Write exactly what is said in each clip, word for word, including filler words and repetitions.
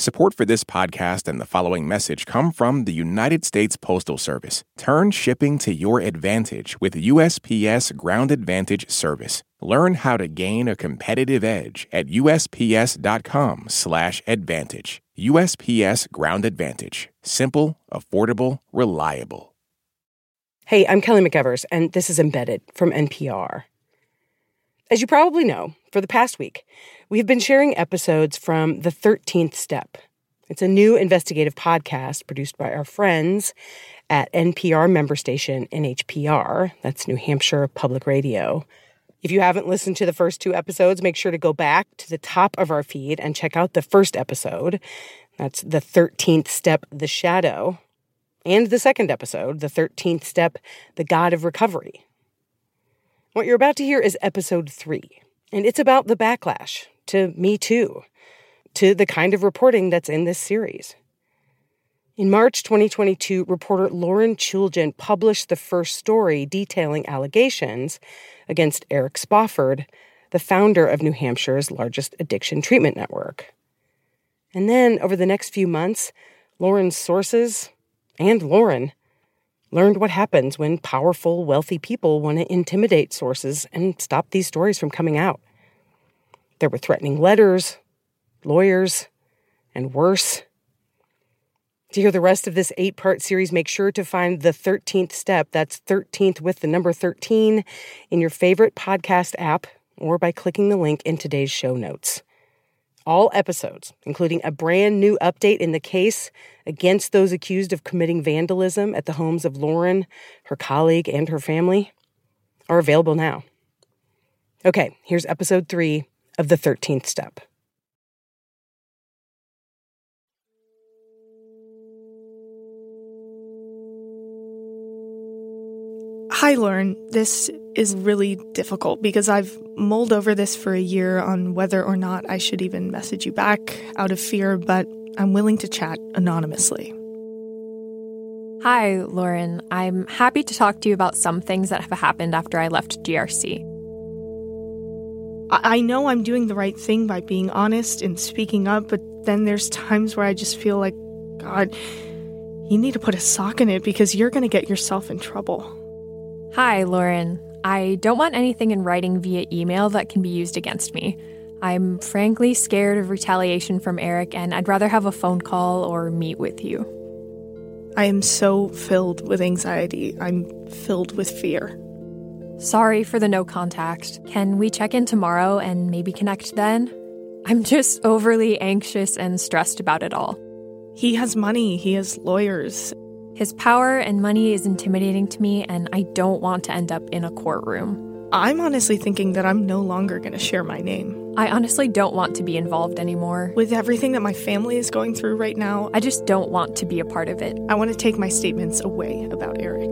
Support for this podcast and the following message come from the United States Postal Service. Turn shipping to your advantage with U S P S Ground Advantage service. Learn how to gain a competitive edge at usps.com slash advantage. U S P S Ground Advantage. Simple, affordable, reliable. Hey, I'm Kelly McEvers, and this is Embedded from N P R. As you probably know, for the past week, we've been sharing episodes from The thirteenth Step. It's a new investigative podcast produced by our friends at N P R member station N H P R. That's New Hampshire Public Radio. If you haven't listened to the first two episodes, make sure to go back to the top of our feed and check out the first episode. That's The thirteenth Step, The Shadow. And the second episode, The thirteenth Step, The God of Recovery. What you're about to hear is episode three, and it's about the backlash to Me Too, to the kind of reporting that's in this series. In March twenty twenty-two, reporter Lauren Chooljian published the first story detailing allegations against Eric Spofford, the founder of New Hampshire's largest addiction treatment network. And then, over the next few months, Lauren's sources, and Lauren, learned what happens when powerful, wealthy people want to intimidate sources and stop these stories from coming out. There were threatening letters, lawyers, and worse. To hear the rest of this eight-part series, make sure to find The thirteenth Step, that's thirteenth with the number thirteen, in your favorite podcast app or by clicking the link in today's show notes. All episodes, including a brand new update in the case against those accused of committing vandalism at the homes of Lauren, her colleague, and her family, are available now. Okay, here's episode three of The thirteenth Step. Hi, Lauren. This is really difficult because I've mulled over this for a year on whether or not I should even message you back out of fear, but I'm willing to chat anonymously. Hi, Lauren. I'm happy to talk to you about some things that have happened after I left G R C. I, I know I'm doing the right thing by being honest and speaking up, but then there's times where I just feel like, God, you need to put a sock in it because you're going to get yourself in trouble. Hi, Lauren. I don't want anything in writing via email that can be used against me. I'm frankly scared of retaliation from Eric, and I'd rather have a phone call or meet with you. I am so filled with anxiety. I'm filled with fear. Sorry for the no contact. Can we check in tomorrow and maybe connect then? I'm just overly anxious and stressed about it all. He has money. He has lawyers. His power and money is intimidating to me, and I don't want to end up in a courtroom. I'm honestly thinking that I'm no longer going to share my name. I honestly don't want to be involved anymore. With everything that my family is going through right now, I just don't want to be a part of it. I want to take my statements away about Eric.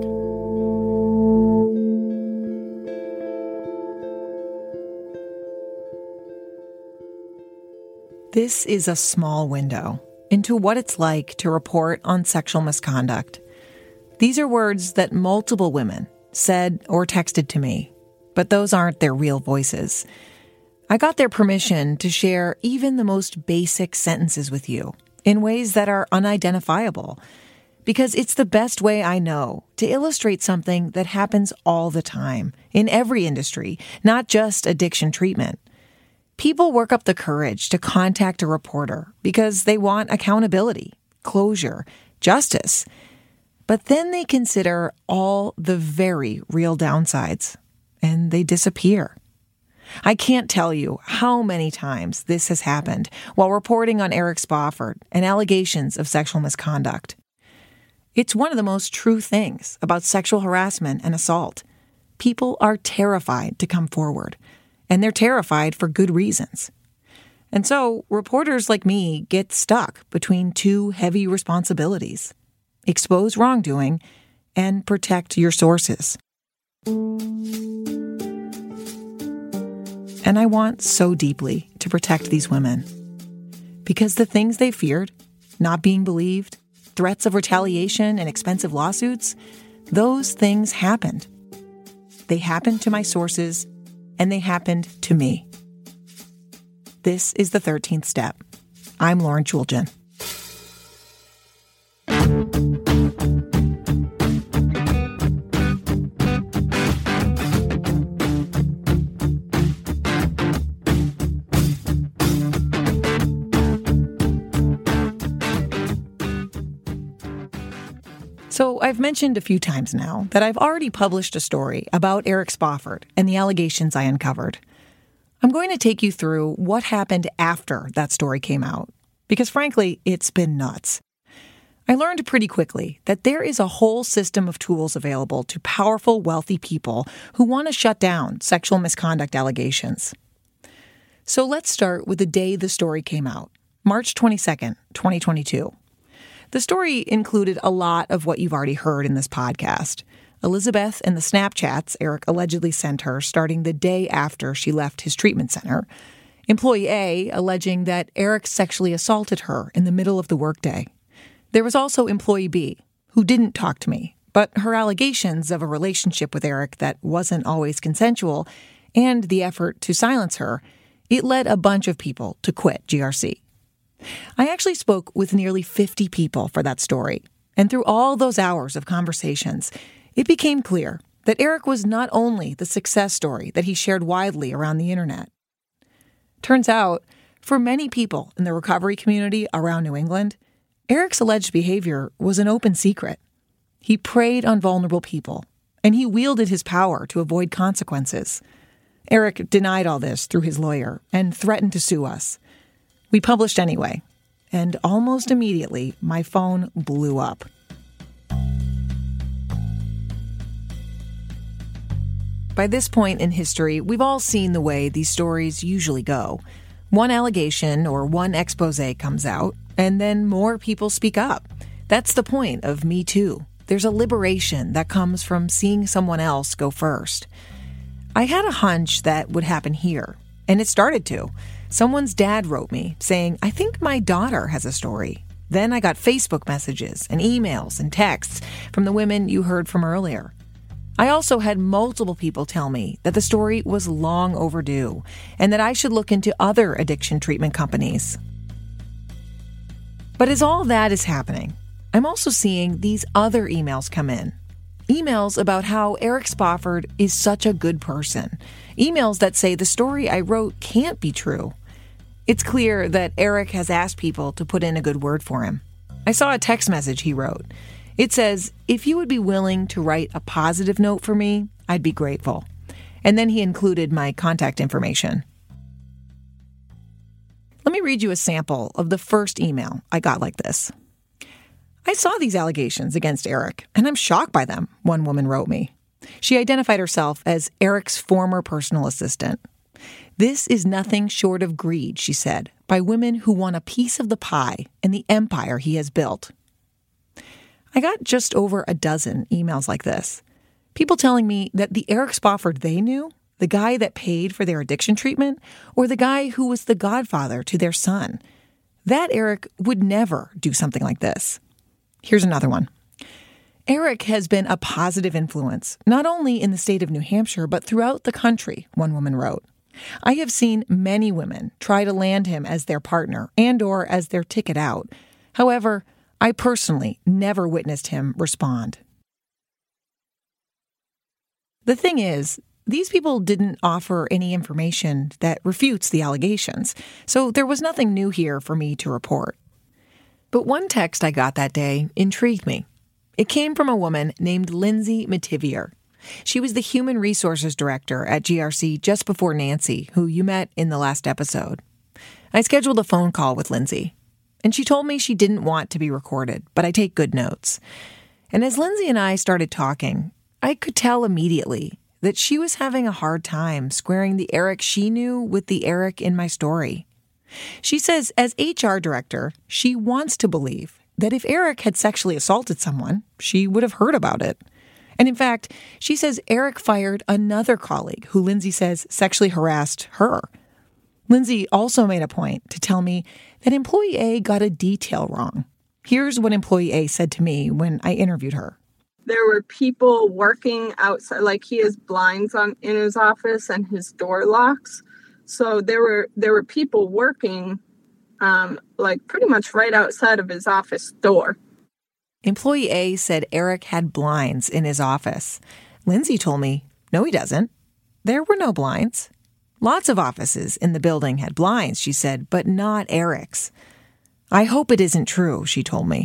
This is a small window into what it's like to report on sexual misconduct. These are words that multiple women said or texted to me, but those aren't their real voices. I got their permission to share even the most basic sentences with you in ways that are unidentifiable, because it's the best way I know to illustrate something that happens all the time in every industry, not just addiction treatment. People work up the courage to contact a reporter because they want accountability, closure, justice. But then they consider all the very real downsides, and they disappear. I can't tell you how many times this has happened while reporting on Eric Spofford and allegations of sexual misconduct. It's one of the most true things about sexual harassment and assault. People are terrified to come forward. And they're terrified for good reasons. And so reporters like me get stuck between two heavy responsibilities: expose wrongdoing and protect your sources. And I want so deeply to protect these women. Because the things they feared, not being believed, threats of retaliation and expensive lawsuits, those things happened. They happened to my sources, and they happened to me. This is The thirteenth Step. I'm Lauren Chooljian. So I've mentioned a few times now that I've already published a story about Eric Spofford and the allegations I uncovered. I'm going to take you through what happened after that story came out, because frankly, it's been nuts. I learned pretty quickly that there is a whole system of tools available to powerful, wealthy people who want to shut down sexual misconduct allegations. So let's start with the day the story came out, March twenty-second, twenty twenty-two. The story included a lot of what you've already heard in this podcast. Elizabeth and the Snapchats Eric allegedly sent her starting the day after she left his treatment center. Employee A alleging that Eric sexually assaulted her in the middle of the workday. There was also Employee B, who didn't talk to me, but her allegations of a relationship with Eric that wasn't always consensual and the effort to silence her, it led a bunch of people to quit G R C. I actually spoke with nearly fifty people for that story, and through all those hours of conversations, it became clear that Eric was not only the success story that he shared widely around the internet. Turns out, for many people in the recovery community around New England, Eric's alleged behavior was an open secret. He preyed on vulnerable people, and he wielded his power to avoid consequences. Eric denied all this through his lawyer and threatened to sue us. We published anyway, and almost immediately, my phone blew up. By this point in history, we've all seen the way these stories usually go. One allegation or one expose comes out, and then more people speak up. That's the point of Me Too. There's a liberation that comes from seeing someone else go first. I had a hunch that would happen here, and it started to. Someone's dad wrote me saying, I think my daughter has a story. Then I got Facebook messages and emails and texts from the women you heard from earlier. I also had multiple people tell me that the story was long overdue and that I should look into other addiction treatment companies. But as all that is happening, I'm also seeing these other emails come in. Emails about how Eric Spofford is such a good person. Emails that say the story I wrote can't be true. It's clear that Eric has asked people to put in a good word for him. I saw a text message he wrote. It says, if you would be willing to write a positive note for me, I'd be grateful. And then he included my contact information. Let me read you a sample of the first email I got like this. I saw these allegations against Eric, and I'm shocked by them, one woman wrote me. She identified herself as Eric's former personal assistant. This is nothing short of greed, she said, by women who want a piece of the pie and the empire he has built. I got just over a dozen emails like this. People telling me that the Eric Spofford they knew, the guy that paid for their addiction treatment, or the guy who was the godfather to their son, that Eric would never do something like this. Here's another one. Eric has been a positive influence, not only in the state of New Hampshire, but throughout the country, one woman wrote. I have seen many women try to land him as their partner and or as their ticket out. However, I personally never witnessed him respond. The thing is, these people didn't offer any information that refutes the allegations, so there was nothing new here for me to report. But one text I got that day intrigued me. It came from a woman named Lindsay Mativier. She was the Human Resources Director at G R C just before Nancy, who you met in the last episode. I scheduled a phone call with Lindsay, and she told me she didn't want to be recorded, but I take good notes. And as Lindsay and I started talking, I could tell immediately that she was having a hard time squaring the Eric she knew with the Eric in my story. She says as H R director, she wants to believe that if Eric had sexually assaulted someone, she would have heard about it. And in fact, she says Eric fired another colleague who Lindsay says sexually harassed her. Lindsay also made a point to tell me that employee A got a detail wrong. Here's what employee A said to me when I interviewed her. There were people working outside, like he has blinds on in his office and his door locks. So there were there were people working um, like pretty much right outside of his office door. Employee A said Eric had blinds in his office. Lindsay told me, no, he doesn't. There were no blinds. Lots of offices in the building had blinds, she said, but not Eric's. I hope it isn't true, she told me.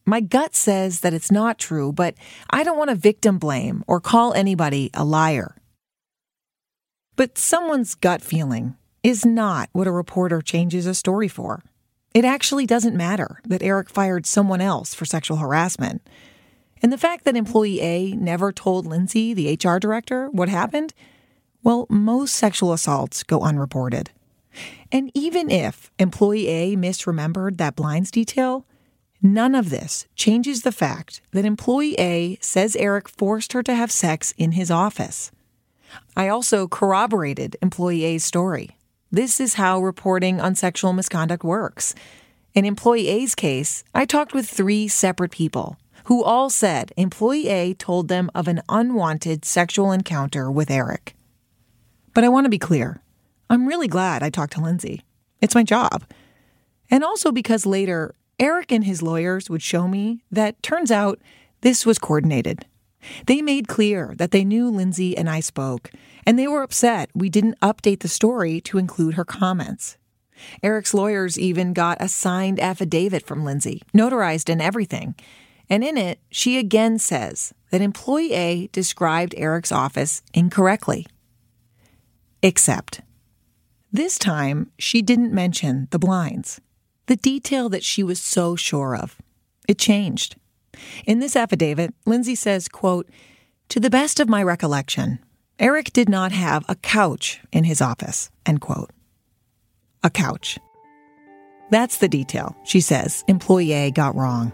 My gut says that it's not true, but I don't want to victim blame or call anybody a liar. But someone's gut feeling is not what a reporter changes a story for. It actually doesn't matter that Eric fired someone else for sexual harassment. And the fact that employee A never told Lindsay, the H R director, what happened, well, most sexual assaults go unreported. And even if employee A misremembered that blinds detail, none of this changes the fact that employee A says Eric forced her to have sex in his office. I also corroborated employee A's story. This is how reporting on sexual misconduct works. In employee A's case, I talked with three separate people who all said employee A told them of an unwanted sexual encounter with Eric. But I want to be clear. I'm really glad I talked to Lindsay. It's my job. And also because later, Eric and his lawyers would show me that turns out this was coordinated. They made clear that they knew Lindsay and I spoke, and they were upset we didn't update the story to include her comments. Eric's lawyers even got a signed affidavit from Lindsay, notarized and everything. And in it, she again says that employee A described Eric's office incorrectly. Except, this time, she didn't mention the blinds, the detail that she was so sure of. It changed. In this affidavit, Lindsay says, quote, "To the best of my recollection, Eric did not have a couch in his office," end quote. A couch. That's the detail, she says, employee A got wrong.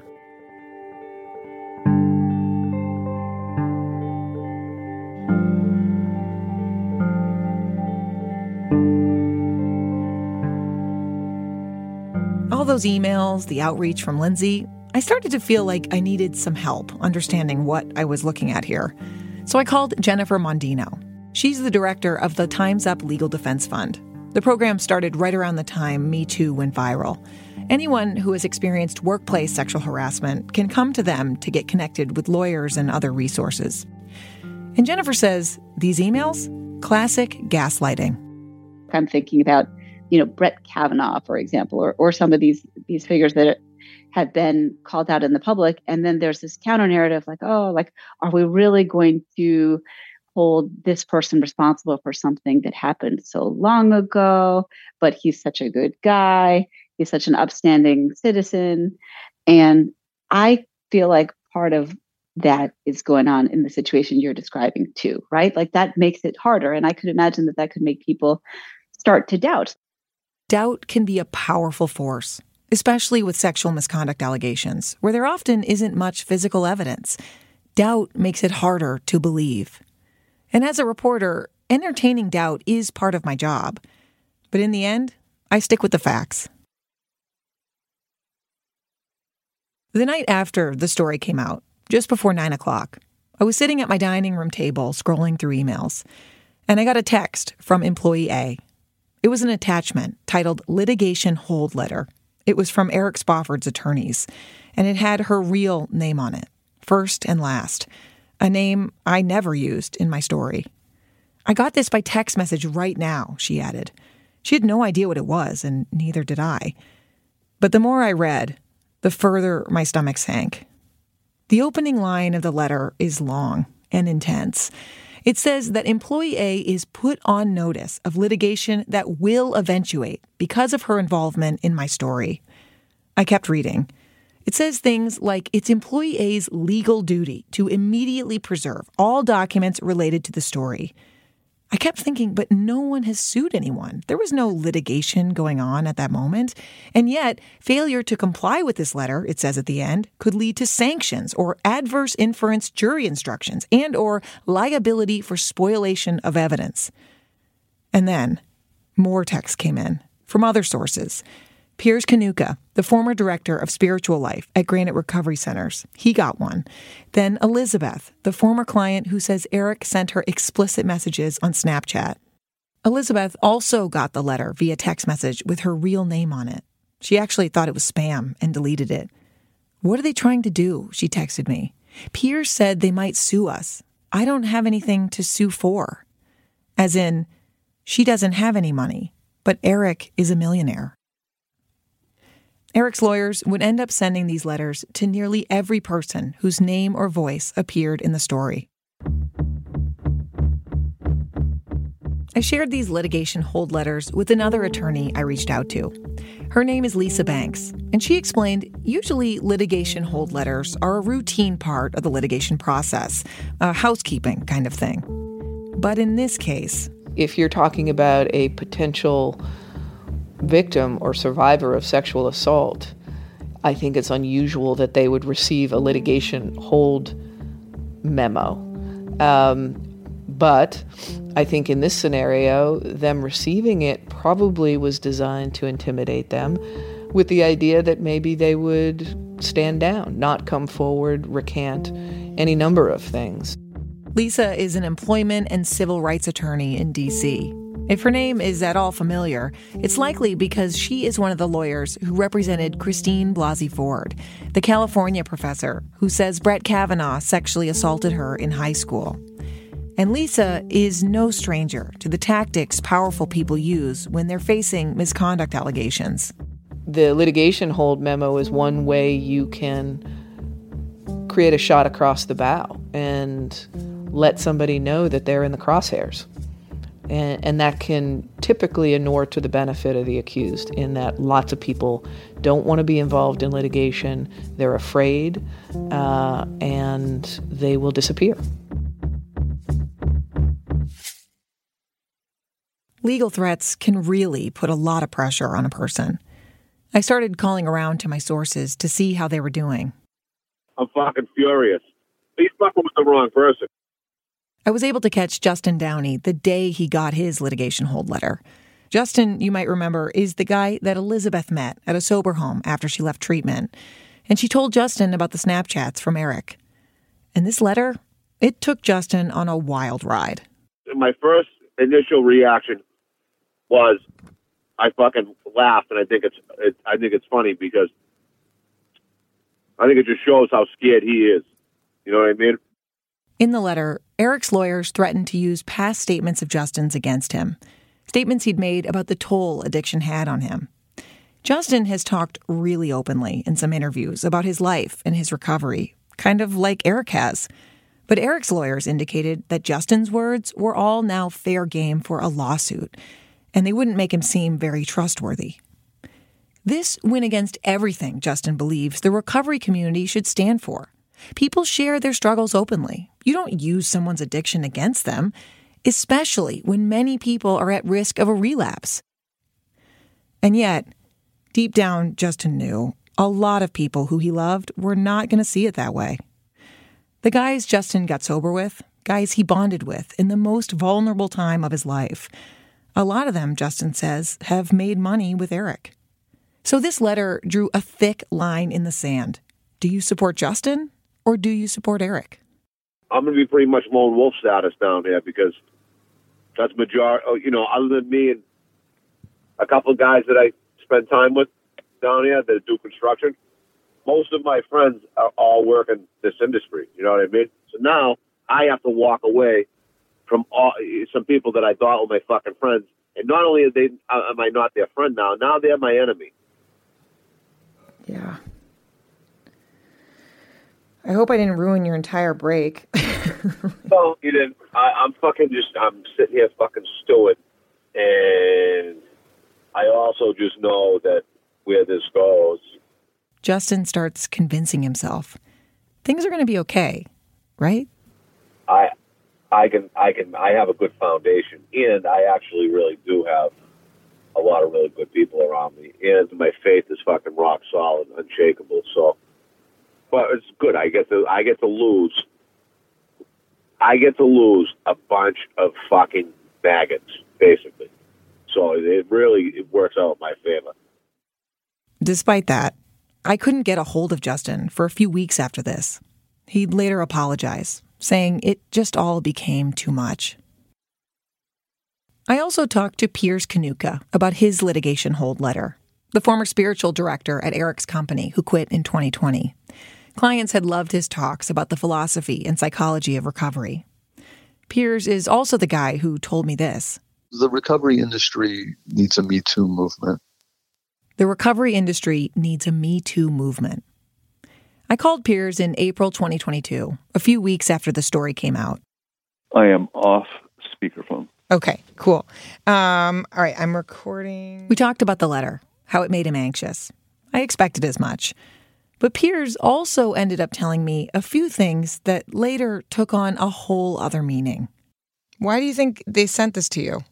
All those emails, the outreach from Lindsay, I started to feel like I needed some help understanding what I was looking at here. So I called Jennifer Mondino. She's the director of the Time's Up Legal Defense Fund. The program started right around the time Me Too went viral. Anyone who has experienced workplace sexual harassment can come to them to get connected with lawyers and other resources. And Jennifer says, these emails, classic gaslighting. I'm thinking about, you know, Brett Kavanaugh, for example, or, or some of these, these figures that have been called out in the public. And then there's this counter narrative like, oh, like, are we really going to hold this person responsible for something that happened so long ago? But he's such a good guy. He's such an upstanding citizen. And I feel like part of that is going on in the situation you're describing too, right? Like that makes it harder. And I could imagine that that could make people start to doubt. Doubt can be a powerful force, especially with sexual misconduct allegations, where there often isn't much physical evidence. Doubt makes it harder to believe. And as a reporter, entertaining doubt is part of my job. But in the end, I stick with the facts. The night after the story came out, just before nine o'clock, I was sitting at my dining room table scrolling through emails, and I got a text from employee A. It was an attachment titled Litigation Hold Letter. It was from Eric Spofford's attorneys, and it had her real name on it, first and last, a name I never used in my story. I got this by text message right now, she added. She had no idea what it was, and neither did I. But the more I read, the further my stomach sank. The opening line of the letter is long and intense. It says that employee A is put on notice of litigation that will eventuate because of her involvement in my story. I kept reading. It says things like it's employee A's legal duty to immediately preserve all documents related to the story. I kept thinking, but no one has sued anyone. There was no litigation going on at that moment. And yet, failure to comply with this letter, it says at the end, could lead to sanctions or adverse inference jury instructions and or liability for spoliation of evidence. And then, more texts came in from other sources. Piers Kanuka, the former director of spiritual life at Granite Recovery Centers, he got one. Then Elizabeth, the former client who says Eric sent her explicit messages on Snapchat. Elizabeth also got the letter via text message with her real name on it. She actually thought it was spam and deleted it. What are they trying to do? She texted me. Piers said they might sue us. I don't have anything to sue for. As in, she doesn't have any money, but Eric is a millionaire. Eric's lawyers would end up sending these letters to nearly every person whose name or voice appeared in the story. I shared these litigation hold letters with another attorney I reached out to. Her name is Lisa Banks, and she explained usually litigation hold letters are a routine part of the litigation process, a housekeeping kind of thing. But in this case, if you're talking about a potential victim or survivor of sexual assault, I think it's unusual that they would receive a litigation hold memo. Um, but I think in this scenario, them receiving it probably was designed to intimidate them with the idea that maybe they would stand down, not come forward, recant any number of things. Lisa is an employment and civil rights attorney in D C. If her name is at all familiar, it's likely because she is one of the lawyers who represented Christine Blasey Ford, the California professor who says Brett Kavanaugh sexually assaulted her in high school. And Lisa is no stranger to the tactics powerful people use when they're facing misconduct allegations. The litigation hold memo is one way you can create a shot across the bow and let somebody know that they're in the crosshairs. And, and that can typically inure to the benefit of the accused, in that lots of people don't want to be involved in litigation, they're afraid, uh, and they will disappear. Legal threats can really put a lot of pressure on a person. I started calling around to my sources to see how they were doing. I'm fucking furious. He's fucking with the wrong person. I was able to catch Justin Downey the day he got his litigation hold letter. Justin, you might remember, is the guy that Elizabeth met at a sober home after she left treatment. And she told Justin about the Snapchats from Eric. And this letter, it took Justin on a wild ride. My first initial reaction was I fucking laughed, and I think it's it, I think it's funny because I think it just shows how scared he is. You know what I mean? In the letter, Eric's lawyers threatened to use past statements of Justin's against him, statements he'd made about the toll addiction had on him. Justin has talked really openly in some interviews about his life and his recovery, kind of like Eric has. But Eric's lawyers indicated that Justin's words were all now fair game for a lawsuit, and they wouldn't make him seem very trustworthy. This went against everything Justin believes the recovery community should stand for. People share their struggles openly. You don't use someone's addiction against them, especially when many people are at risk of a relapse. And yet, deep down, Justin knew a lot of people who he loved were not going to see it that way. The guys Justin got sober with, guys he bonded with in the most vulnerable time of his life, a lot of them, Justin says, have made money with Eric. So this letter drew a thick line in the sand. Do you support Justin? Or do you support Eric? I'm going to be pretty much lone wolf status down here because that's majority, you know, other than me and a couple of guys that I spend time with down here that do construction, most of my friends are all working this industry. You know what I mean? So now I have to walk away from all, some people that I thought were my fucking friends. And not only are they, am I not their friend now, now they're my enemy. Yeah. I hope I didn't ruin your entire break. No, you didn't. I, I'm fucking just, I'm sitting here fucking stewing. And I also just know that where this goes. Justin starts convincing himself things are going to be okay, right? I, I can, I can, I have a good foundation, and I actually really do have a lot of really good people around me, and my faith is fucking rock solid, unshakable. So, but it's good. I get to, I get to lose. I get to lose a bunch of fucking maggots, basically. So it really it works out in my favor. Despite that, I couldn't get a hold of Justin for a few weeks after this. He'd later apologize, saying it just all became too much. I also talked to Piers Kanuka about his litigation hold letter, the former spiritual director at Eric's company who quit in twenty twenty. Clients had loved his talks about the philosophy and psychology of recovery. Piers is also the guy who told me this. The recovery industry needs a Me Too movement. The recovery industry needs a Me Too movement. I called Piers in April twenty twenty-two, a few weeks after the story came out. I am off speakerphone. Okay, cool. Um, all right, I'm recording. We talked about the letter, how it made him anxious. I expected as much. But Piers also ended up telling me a few things that later took on a whole other meaning. Why do you think they sent this to you?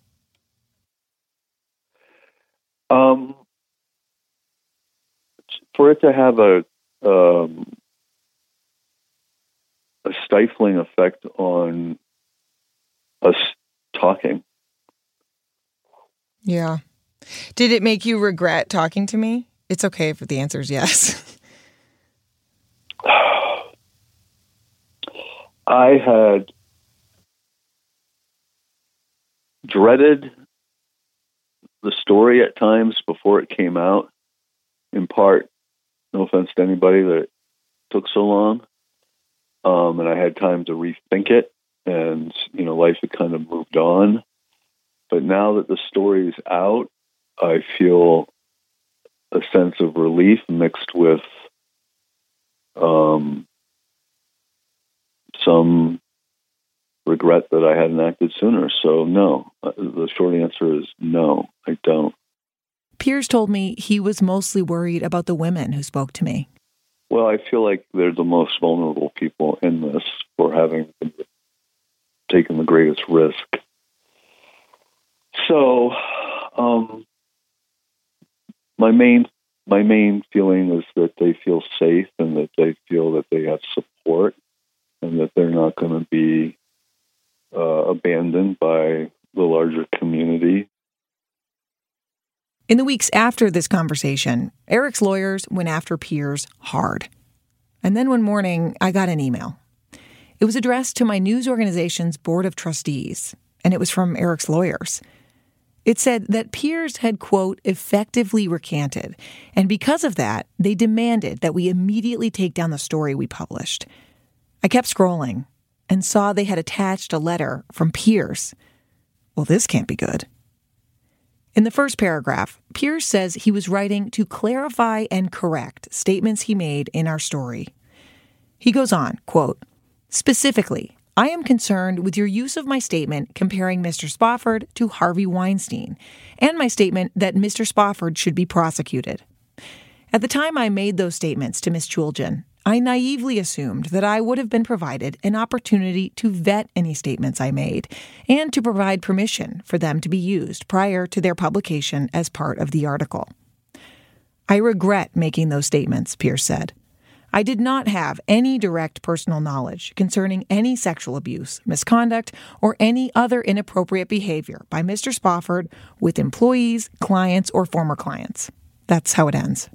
Um, for it to have a um, a stifling effect on us talking. Yeah. Did it make you regret talking to me? It's okay if the answer is yes. I had dreaded the story at times before it came out, in part, no offense to anybody that it took so long. Um, and I had time to rethink it, and, you know, life had kind of moved on. But now that the story is out, I feel a sense of relief mixed with um, some regret that I hadn't acted sooner. So no, the short answer is no, I don't. Piers told me he was mostly worried about the women who spoke to me. Well, I feel like they're the most vulnerable people in this for having taken the greatest risk. So, um, my main my main feeling is that they feel safe and that they feel that they have support and that they're not going to be uh, abandoned by the larger community. In the weeks after this conversation, Eric's lawyers went after Piers hard. And then one morning, I got an email. It was addressed to my news organization's board of trustees, and it was from Eric's lawyers. It said that Piers had, quote, effectively recanted, and because of that, they demanded that we immediately take down the story we published. I kept scrolling and saw they had attached a letter from Piers. Well, this can't be good. In the first paragraph, Piers says he was writing to clarify and correct statements he made in our story. He goes on, quote, specifically, I am concerned with your use of my statement comparing Mister Spofford to Harvey Weinstein and my statement that Mister Spofford should be prosecuted. At the time I made those statements to Miz Chuljan, I naively assumed that I would have been provided an opportunity to vet any statements I made and to provide permission for them to be used prior to their publication as part of the article. I regret making those statements, Piers said. I did not have any direct personal knowledge concerning any sexual abuse, misconduct, or any other inappropriate behavior by Mister Spofford with employees, clients, or former clients. That's how it ends.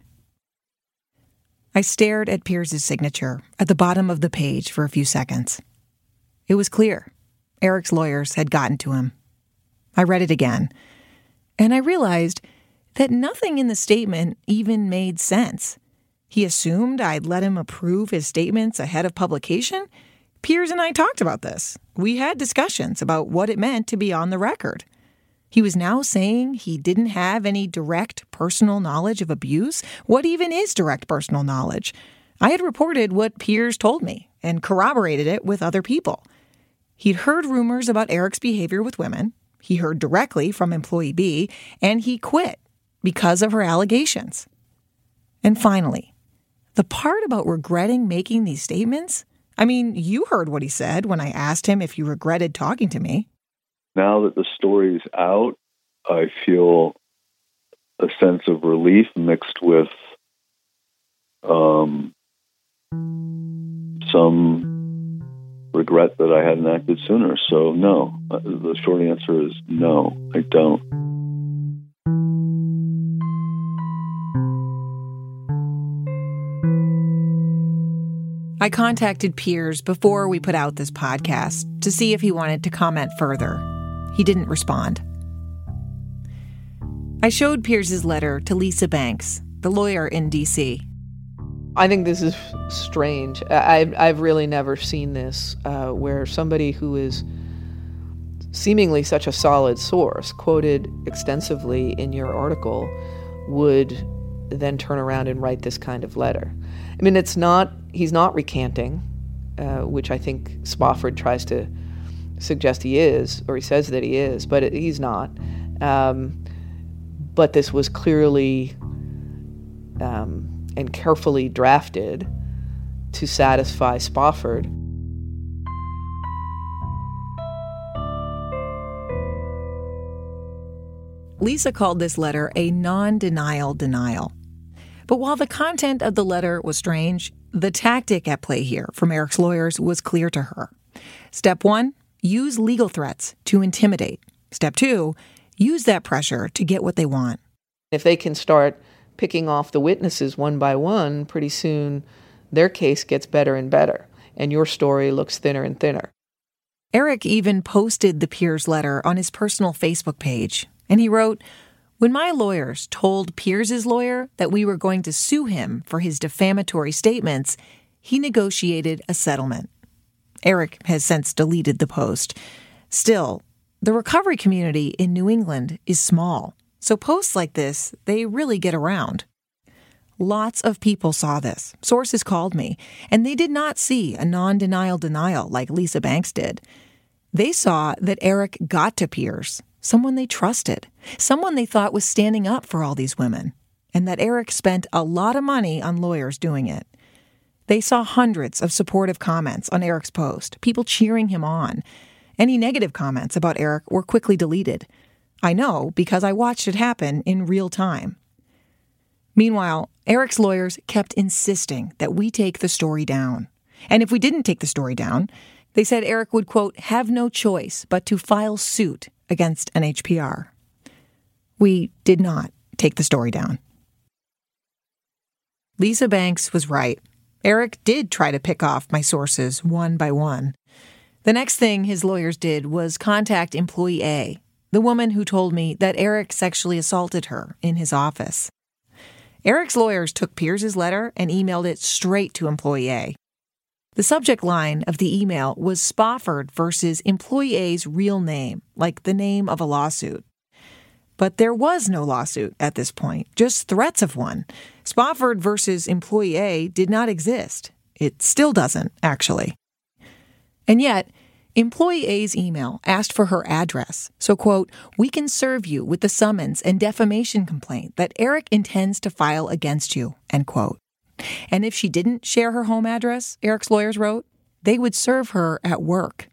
I stared at Piers' signature at the bottom of the page for a few seconds. It was clear. Eric's lawyers had gotten to him. I read it again, and I realized that nothing in the statement even made sense. He assumed I'd let him approve his statements ahead of publication. Piers and I talked about this. We had discussions about what it meant to be on the record. He was now saying he didn't have any direct personal knowledge of abuse. What even is direct personal knowledge? I had reported what Piers told me and corroborated it with other people. He'd heard rumors about Eric's behavior with women. He heard directly from employee B, and he quit because of her allegations. And finally, the part about regretting making these statements? I mean, you heard what he said when I asked him if he regretted talking to me. Now that the story's out, I feel a sense of relief mixed with um, some regret that I hadn't acted sooner. So no, the short answer is no, I don't. I contacted Piers before we put out this podcast to see if he wanted to comment further. He didn't respond. I showed Piers' letter to Lisa Banks, the lawyer in D C. I think this is strange. I've, I've really never seen this, uh, where somebody who is seemingly such a solid source, quoted extensively in your article, would then turn around and write this kind of letter. I mean, it's not, he's not recanting, uh, which I think Spofford tries to suggest he is, or he says that he is, but it, he's not. Um, but this was clearly um, and carefully drafted to satisfy Spofford. Lisa called this letter a non-denial denial. But while the content of the letter was strange, the tactic at play here from Eric's lawyers was clear to her. Step one, use legal threats to intimidate. Step two, use that pressure to get what they want. If they can start picking off the witnesses one by one, pretty soon their case gets better and better, and your story looks thinner and thinner. Eric even posted the Piers letter on his personal Facebook page. And he wrote, "When my lawyers told Piers' lawyer that we were going to sue him for his defamatory statements, he negotiated a settlement." Eric has since deleted the post. Still, the recovery community in New England is small, so posts like this, they really get around. Lots of people saw this. Sources called me, and they did not see a non-denial denial like Lisa Banks did. They saw that Eric got to Piers, someone they trusted, someone they thought was standing up for all these women, and that Eric spent a lot of money on lawyers doing it. They saw hundreds of supportive comments on Eric's post, people cheering him on. Any negative comments about Eric were quickly deleted. I know because I watched it happen in real time. Meanwhile, Eric's lawyers kept insisting that we take the story down. And if we didn't take the story down, they said Eric would, quote, have no choice but to file suit against N H P R. We did not take the story down. Lisa Banks was right. Eric did try to pick off my sources one by one. The next thing his lawyers did was contact employee A, the woman who told me that Eric sexually assaulted her in his office. Eric's lawyers took Piers' letter and emailed it straight to employee A. The subject line of the email was Spofford versus employee A's real name, like the name of a lawsuit. But there was no lawsuit at this point, just threats of one. Spofford versus employee A did not exist. It still doesn't, actually. And yet, employee A's email asked for her address. So, quote, we can serve you with the summons and defamation complaint that Eric intends to file against you, end quote. And if she didn't share her home address, Eric's lawyers wrote, they would serve her at work.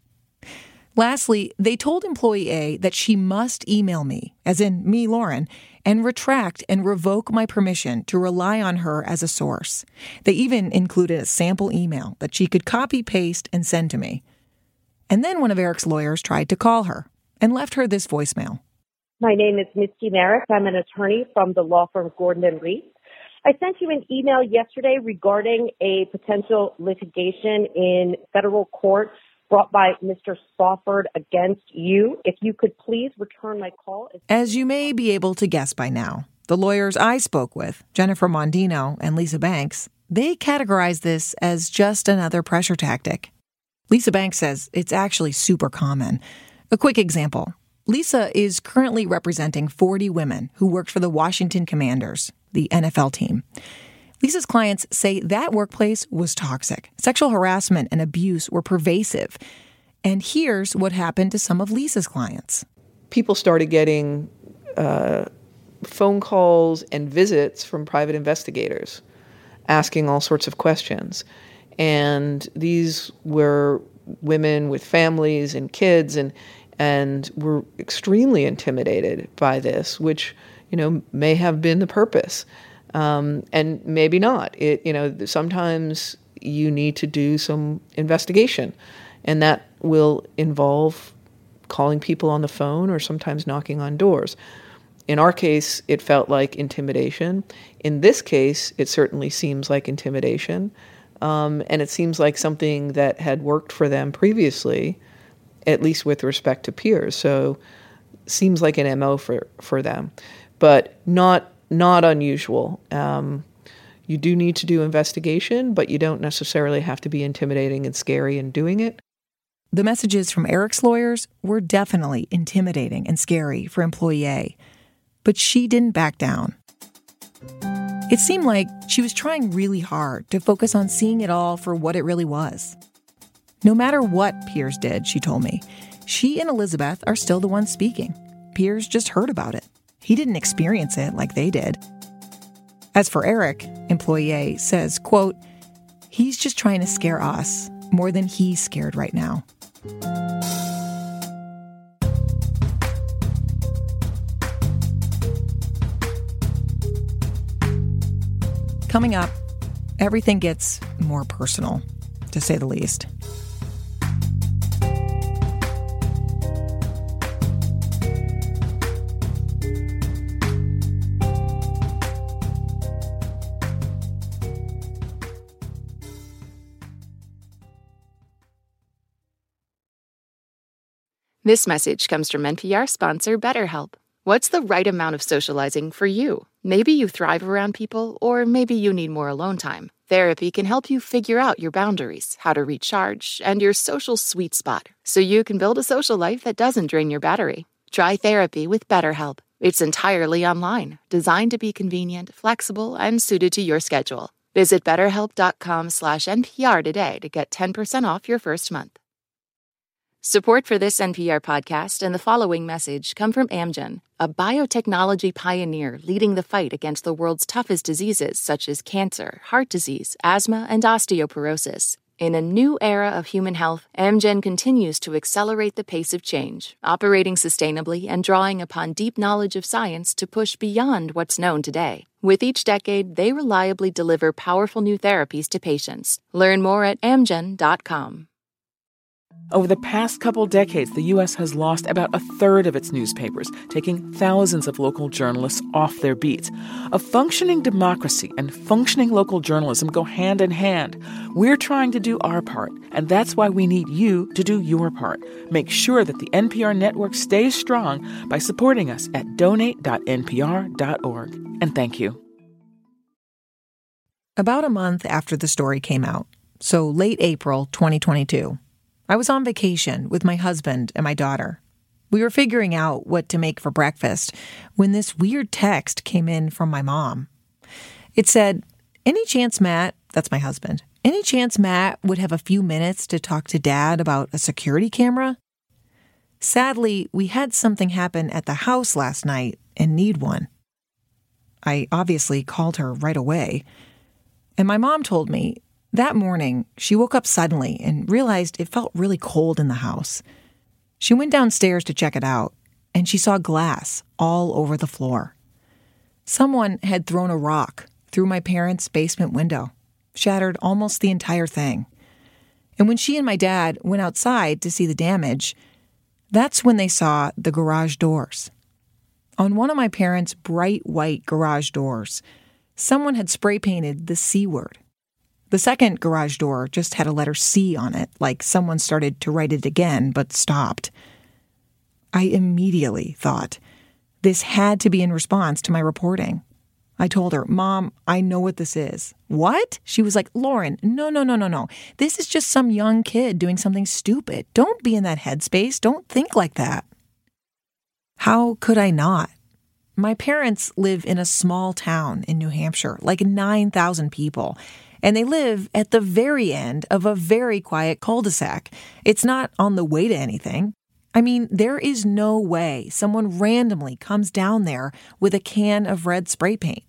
Lastly, they told employee A that she must email me, as in me, Lauren, and retract and revoke my permission to rely on her as a source. They even included a sample email that she could copy, paste, and send to me. And then one of Eric's lawyers tried to call her and left her this voicemail. My name is Misty Merrick. I'm an attorney from the law firm Gordon and Reese. I sent you an email yesterday regarding a potential litigation in federal court brought by Mister Spofford against you. If you could please return my call. As you may be able to guess by now, the lawyers I spoke with, Jennifer Mondino and Lisa Banks, they categorize this as just another pressure tactic. Lisa Banks says it's actually super common. A quick example. Lisa is currently representing forty women who worked for the Washington Commanders, the N F L team. Lisa's clients say that workplace was toxic. Sexual harassment and abuse were pervasive. And here's what happened to some of Lisa's clients. People started getting uh, phone calls and visits from private investigators asking all sorts of questions. And these were women with families and kids and and were extremely intimidated by this, which, you know, may have been the purpose. Um, and maybe not. It, you know, sometimes you need to do some investigation, and that will involve calling people on the phone or sometimes knocking on doors. In our case, it felt like intimidation. In this case, it certainly seems like intimidation, um, and it seems like something that had worked for them previously, at least with respect to Piers. So seems like an M O for, for them, but not not unusual. Um, you do need to do investigation, but you don't necessarily have to be intimidating and scary in doing it. The messages from Eric's lawyers were definitely intimidating and scary for employee A, but she didn't back down. It seemed like she was trying really hard to focus on seeing it all for what it really was. No matter what Piers did, she told me, she and Elizabeth are still the ones speaking. Piers just heard about it. He didn't experience it like they did. As for Eric, employee A says, quote, he's just trying to scare us more than he's scared right now. Coming up, everything gets more personal, to say the least. This message comes from N P R sponsor BetterHelp. What's the right amount of socializing for you? Maybe you thrive around people, or maybe you need more alone time. Therapy can help you figure out your boundaries, how to recharge, and your social sweet spot, so you can build a social life that doesn't drain your battery. Try therapy with BetterHelp. It's entirely online, designed to be convenient, flexible, and suited to your schedule. Visit betterhelp.com slash NPR today to get ten percent off your first month. Support for this N P R podcast and the following message come from Amgen, a biotechnology pioneer leading the fight against the world's toughest diseases such as cancer, heart disease, asthma, and osteoporosis. In a new era of human health, Amgen continues to accelerate the pace of change, operating sustainably and drawing upon deep knowledge of science to push beyond what's known today. With each decade, they reliably deliver powerful new therapies to patients. Learn more at amgen dot com. Over the past couple decades, the U S has lost about a third of its newspapers, taking thousands of local journalists off their beats. A functioning democracy and functioning local journalism go hand in hand. We're trying to do our part, and that's why we need you to do your part. Make sure that the N P R network stays strong by supporting us at donate dot n p r dot org. And thank you. About a month after the story came out, so late April twenty twenty-two, I was on vacation with my husband and my daughter. We were figuring out what to make for breakfast when this weird text came in from my mom. It said, any chance Matt, that's my husband, any chance Matt would have a few minutes to talk to Dad about a security camera? Sadly, we had something happen at the house last night and need one. I obviously called her right away. And my mom told me that morning, she woke up suddenly and realized it felt really cold in the house. She went downstairs to check it out, and she saw glass all over the floor. Someone had thrown a rock through my parents' basement window, shattered almost the entire thing. And when she and my dad went outside to see the damage, that's when they saw the garage doors. On one of my parents' bright white garage doors, someone had spray painted the C word. The second garage door just had a letter C on it, like someone started to write it again, but stopped. I immediately thought, this had to be in response to my reporting. I told her, Mom, I know what this is. What? She was like, Lauren, no, no, no, no, no. This is just some young kid doing something stupid. Don't be in that headspace. Don't think like that. How could I not? My parents live in a small town in New Hampshire, like nine thousand people. And they live at the very end of a very quiet cul-de-sac. It's not on the way to anything. I mean, there is no way someone randomly comes down there with a can of red spray paint.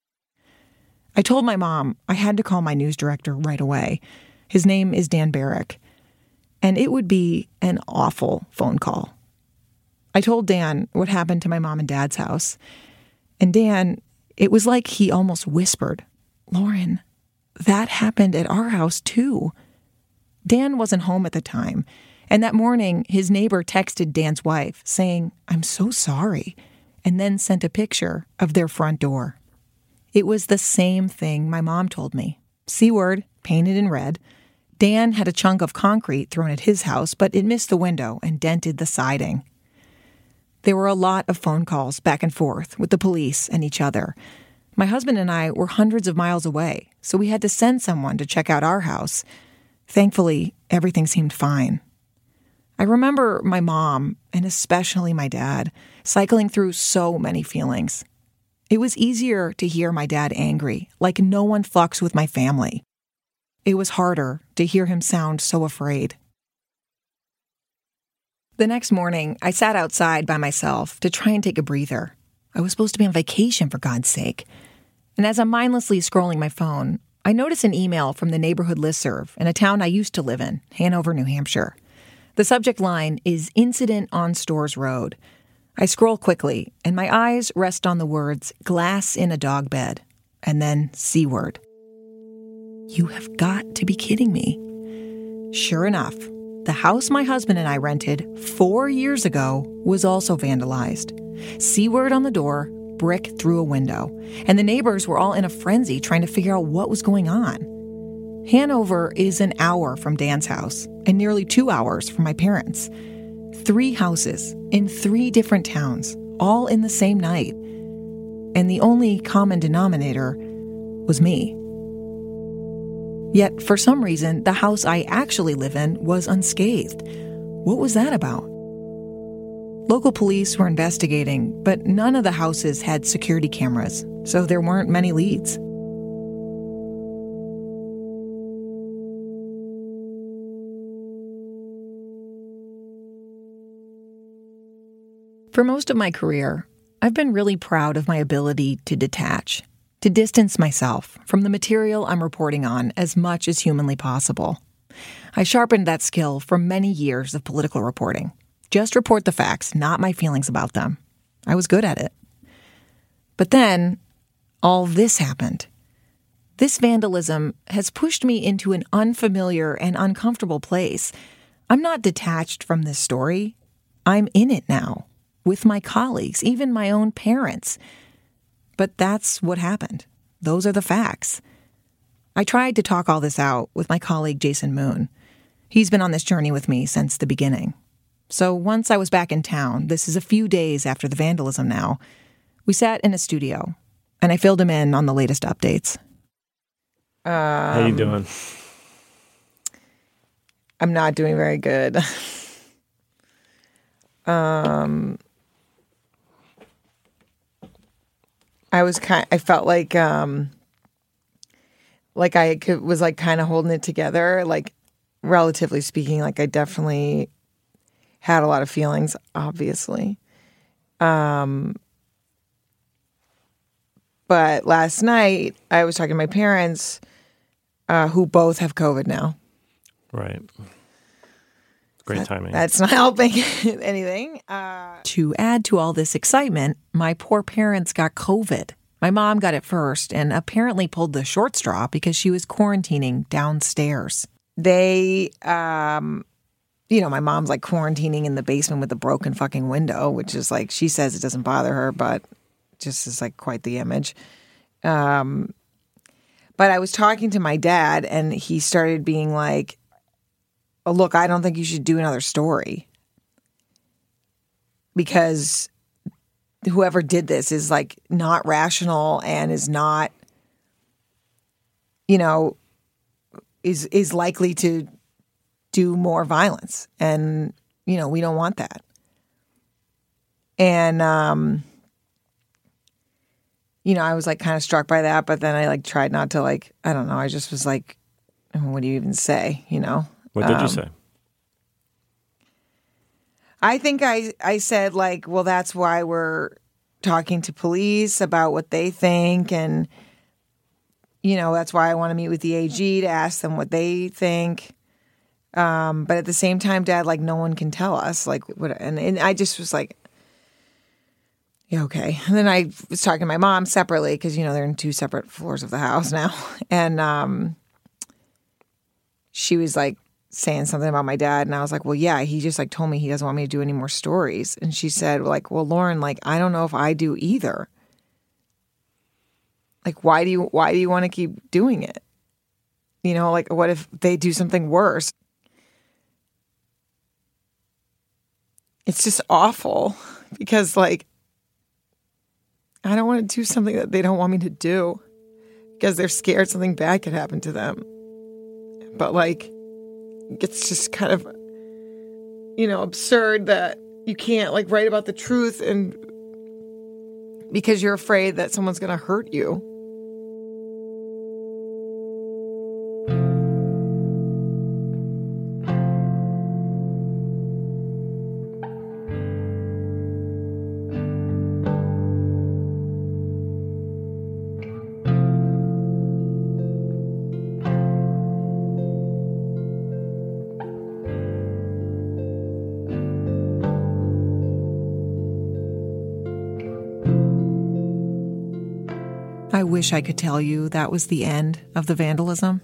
I told my mom I had to call my news director right away. His name is Dan Barrick. And it would be an awful phone call. I told Dan what happened to my mom and dad's house. And Dan, it was like he almost whispered, Lauren, that happened at our house, too. Dan wasn't home at the time, and that morning, his neighbor texted Dan's wife, saying, I'm so sorry, and then sent a picture of their front door. It was the same thing my mom told me. C word, painted in red. Dan had a chunk of concrete thrown at his house, but it missed the window and dented the siding. There were a lot of phone calls back and forth with the police and each other. My husband and I were hundreds of miles away, so we had to send someone to check out our house. Thankfully, everything seemed fine. I remember my mom, and especially my dad, cycling through so many feelings. It was easier to hear my dad angry, like no one fucks with my family. It was harder to hear him sound so afraid. The next morning, I sat outside by myself to try and take a breather. I was supposed to be on vacation, for God's sake. And as I'm mindlessly scrolling my phone, I notice an email from the neighborhood listserv in a town I used to live in, Hanover, New Hampshire. The subject line is Incident on Stores Road. I scroll quickly, and my eyes rest on the words glass in a dog bed, and then C word. You have got to be kidding me. Sure enough, the house my husband and I rented four years ago was also vandalized. C word on the door, brick through a window, and the neighbors were all in a frenzy trying to figure out what was going on. Hanover is an hour from Dan's house and nearly two hours from my parents'. Three houses in three different towns, all in the same night. And the only common denominator was me. Yet, for some reason, the house I actually live in was unscathed. What was that about? Local police were investigating, but none of the houses had security cameras, so there weren't many leads. For most of my career, I've been really proud of my ability to detach, to distance myself from the material I'm reporting on as much as humanly possible. I sharpened that skill from many years of political reporting. Just report the facts, not my feelings about them. I was good at it. But then, all this happened. This vandalism has pushed me into an unfamiliar and uncomfortable place. I'm not detached from this story. I'm in it now, with my colleagues, even my own parents. But that's what happened. Those are the facts. I tried to talk all this out with my colleague Jason Moon. He's been on this journey with me since the beginning. So once I was back in town, this is a few days after the vandalism now, we sat in a studio, and I filled him in on the latest updates. Um, How you doing? I'm not doing very good. um, I was kind. I felt like, um, like I could, was like kind of holding it together. Like, relatively speaking, like I definitely had a lot of feelings, obviously. Um, but last night, I was talking to my parents, uh, who both have COVID now. Right. Great that, timing. That's not helping anything. Uh, to add to all this excitement, my poor parents got COVID. My mom got it first and apparently pulled the short straw because she was quarantining downstairs. They... Um, You know, my mom's like quarantining in the basement with a broken fucking window, which is like, she says it doesn't bother her, but just is like quite the image. Um, but I was talking to my dad and he started being like, oh, look, I don't think you should do another story. Because whoever did this is like not rational and is not, you know, is is likely to do more violence. And, you know, we don't want that. And, um, you know, I was like kind of struck by that, but then I like tried not to like, I don't know. I just was like, what do you even say? You know? What did um, you say? I think I, I said like, well, that's why we're talking to police about what they think. And, you know, that's why I want to meet with the A G to ask them what they think. Um, but at the same time, Dad, like, no one can tell us, like, what, and, and I just was like, yeah, okay. And then I was talking to my mom separately because, you know, they're in two separate floors of the house now. And um, she was like saying something about my dad. And I was like, well, yeah, he just like told me he doesn't want me to do any more stories. And she said, like, well, Lauren, like, I don't know if I do either. Like, why do you, why do you want to keep doing it? You know, like, what if they do something worse? It's just awful because, like, I don't want to do something that they don't want me to do because they're scared something bad could happen to them. But, like, it's just kind of, you know, absurd that you can't, like, write about the truth and because you're afraid that someone's going to hurt you. I wish I could tell you that was the end of the vandalism.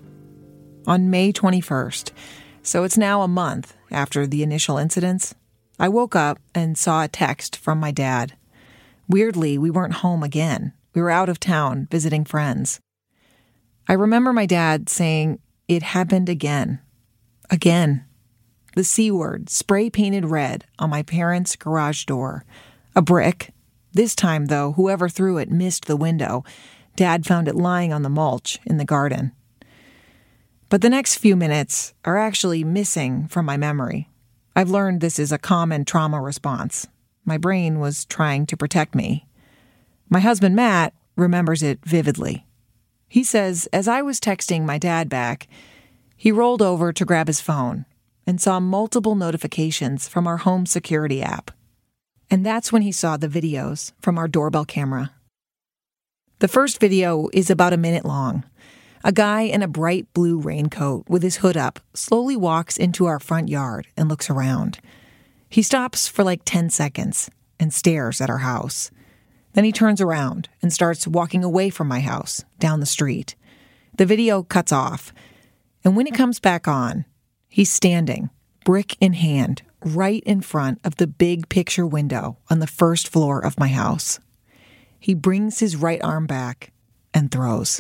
On May twenty-first, so it's now a month after the initial incidents, I woke up and saw a text from my dad. Weirdly, we weren't home again. We were out of town visiting friends. I remember my dad saying, "It happened again. Again." The C word spray-painted red on my parents' garage door. A brick. This time, though, whoever threw it missed the window. Dad found it lying on the mulch in the garden. But the next few minutes are actually missing from my memory. I've learned this is a common trauma response. My brain was trying to protect me. My husband, Matt, remembers it vividly. He says, as I was texting my dad back, he rolled over to grab his phone and saw multiple notifications from our home security app. And that's when he saw the videos from our doorbell camera. The first video is about a minute long. A guy in a bright blue raincoat with his hood up slowly walks into our front yard and looks around. He stops for like ten seconds and stares at our house. Then he turns around and starts walking away from my house, down the street. The video cuts off, and when it comes back on, he's standing, brick in hand, right in front of the big picture window on the first floor of my house. He brings his right arm back and throws.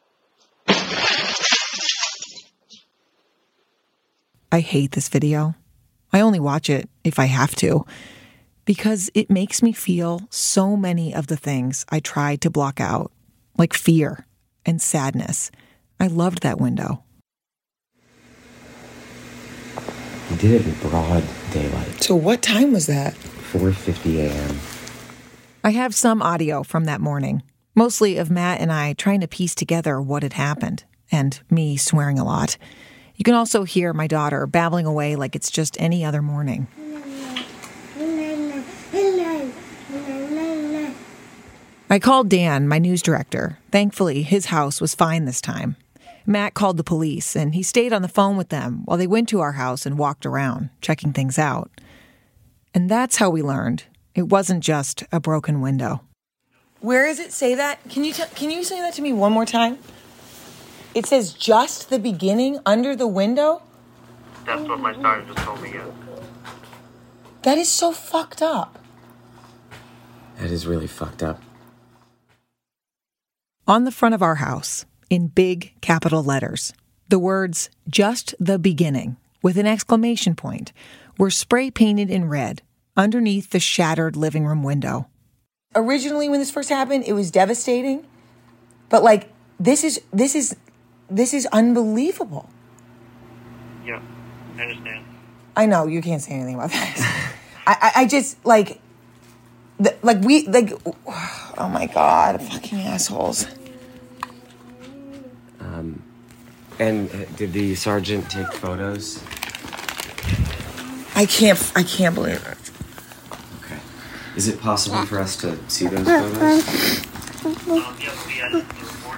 I hate this video. I only watch it if I have to, because it makes me feel so many of the things I tried to block out, like fear and sadness. I loved that window. He did it in broad daylight. So what time was that? four fifty a.m. I have some audio from that morning, mostly of Matt and I trying to piece together what had happened, and me swearing a lot. You can also hear my daughter babbling away like it's just any other morning. I called Dan, my news director. Thankfully, his house was fine this time. Matt called the police, and he stayed on the phone with them while they went to our house and walked around, checking things out. And that's how we learned it wasn't just a broken window. Where does it say that? Can you t- can you say that to me one more time? It says just the beginning under the window? That's what my sergeant just told me, yeah. That is so fucked up. That is really fucked up. On the front of our house, in big capital letters, the words, "Just the beginning," with an exclamation point, were spray-painted in red underneath the shattered living room window. Originally, when this first happened, it was devastating. But, like, this is, this is, this is unbelievable. Yeah, I understand. I know, you can't say anything about that. I, I, I just, like, the, like, we, like, oh my God, fucking assholes. Um, and uh, did the sergeant take photos? I can't, I can't believe it. Okay. Is it possible for us to see those photos? Um, yes, we added to the report.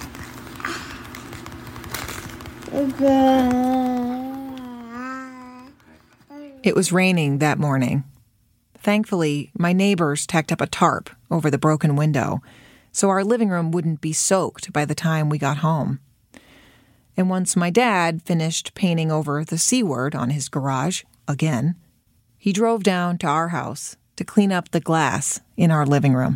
It was raining that morning. Thankfully, my neighbors tacked up a tarp over the broken window, so our living room wouldn't be soaked by the time we got home. And once my dad finished painting over the C word on his garage, again, he drove down to our house to clean up the glass in our living room.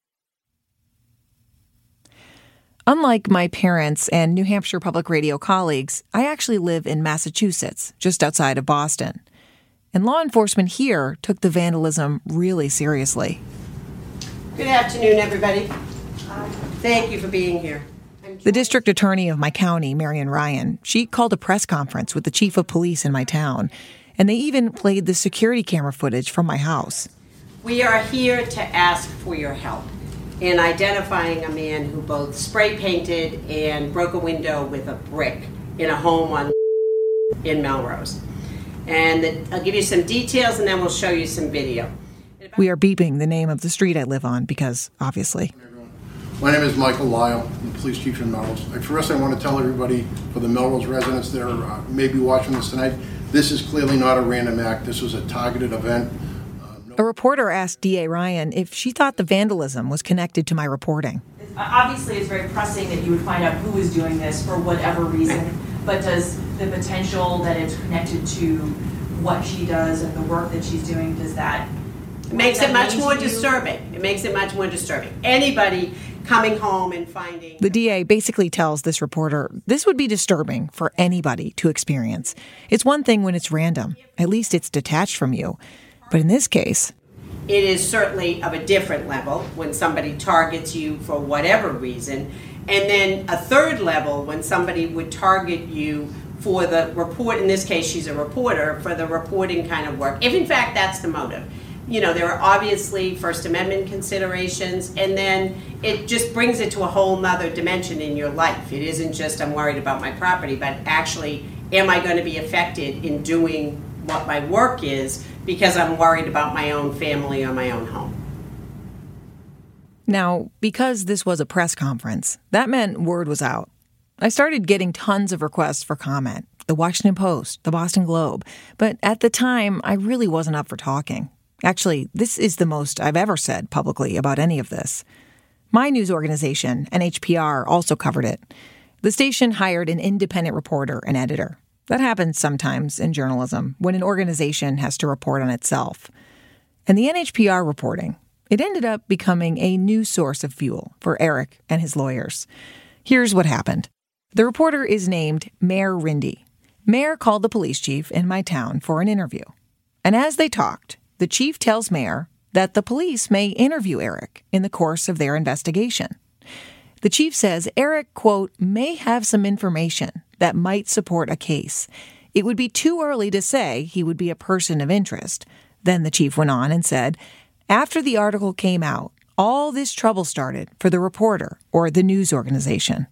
Unlike my parents and New Hampshire Public Radio colleagues, I actually live in Massachusetts, just outside of Boston. And law enforcement here took the vandalism really seriously. Good afternoon, everybody. Thank you for being here. The district attorney of my county, Marian Ryan, she called a press conference with the chief of police in my town, and they even played the security camera footage from my house. We are here to ask for your help in identifying a man who both spray painted and broke a window with a brick in a home on in Melrose. And I'll give you some details and then we'll show you some video. We are beeping the name of the street I live on because, obviously. My name is Michael Lyle, I'm the police chief in Melrose. First, I want to tell everybody, for the Melrose residents that are uh, maybe watching this tonight, this is clearly not a random act. This was a targeted event. A reporter asked D A Ryan if she thought the vandalism was connected to my reporting. Obviously, it's very pressing that you would find out who is doing this for whatever reason, but does the potential that it's connected to what she does and the work that she's doing, does that... It makes it much more disturbing. It makes it much more disturbing. Anybody coming home and finding... The D A basically tells this reporter this would be disturbing for anybody to experience. It's one thing when it's random. At least it's detached from you. But in this case... It is certainly of a different level when somebody targets you for whatever reason. And then a third level when somebody would target you for the report, in this case she's a reporter, for the reporting kind of work. If in fact that's the motive. You know, there are obviously First Amendment considerations, and then it just brings it to a whole nother dimension in your life. It isn't just I'm worried about my property, but actually am I going to be affected in doing what my work is because I'm worried about my own family or my own home. Now, because this was a press conference, that meant word was out. I started getting tons of requests for comment. The Washington Post, the Boston Globe. But at the time, I really wasn't up for talking. Actually, this is the most I've ever said publicly about any of this. My news organization, N H P R, also covered it. The station hired an independent reporter and editor. That happens sometimes in journalism when an organization has to report on itself. And the N H P R reporting, it ended up becoming a new source of fuel for Eric and his lawyers. Here's what happened. The reporter is named Mayor Rindy. Mayor called the police chief in my town for an interview. And as they talked, the chief tells Mayor that the police may interview Eric in the course of their investigation. The chief says Eric, quote, may have some information that might support a case. It would be too early to say he would be a person of interest. Then the chief went on and said, after the article came out, all this trouble started for the reporter or the news organization.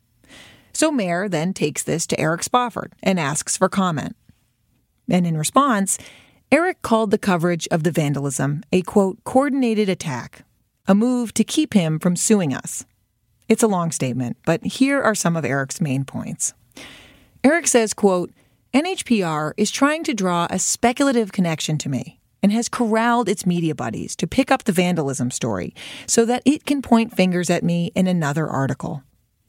So Mayor then takes this to Eric Spofford and asks for comment. And in response, Eric called the coverage of the vandalism a, quote, coordinated attack, a move to keep him from suing us. It's a long statement, but here are some of Eric's main points. Eric says, quote, N H P R is trying to draw a speculative connection to me and has corralled its media buddies to pick up the vandalism story so that it can point fingers at me in another article.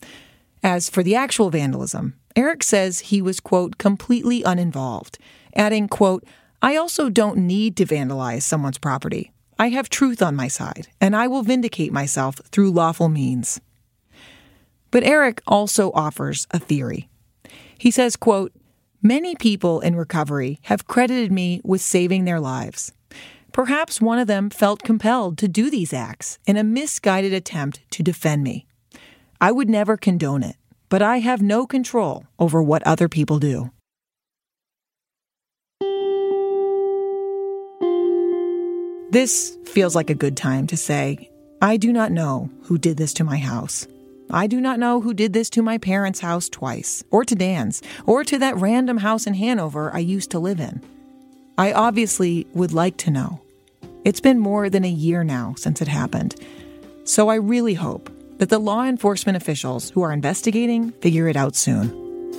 As for the actual vandalism, Eric says he was, quote, completely uninvolved, adding, quote, I also don't need to vandalize someone's property. I have truth on my side, and I will vindicate myself through lawful means. But Eric also offers a theory. He says, quote, many people in recovery have credited me with saving their lives. Perhaps one of them felt compelled to do these acts in a misguided attempt to defend me. I would never condone it, but I have no control over what other people do. This feels like a good time to say, I do not know who did this to my house. I do not know who did this to my parents' house twice, or to Dan's, or to that random house in Hanover I used to live in. I obviously would like to know. It's been more than a year now since it happened. So I really hope that the law enforcement officials who are investigating figure it out soon.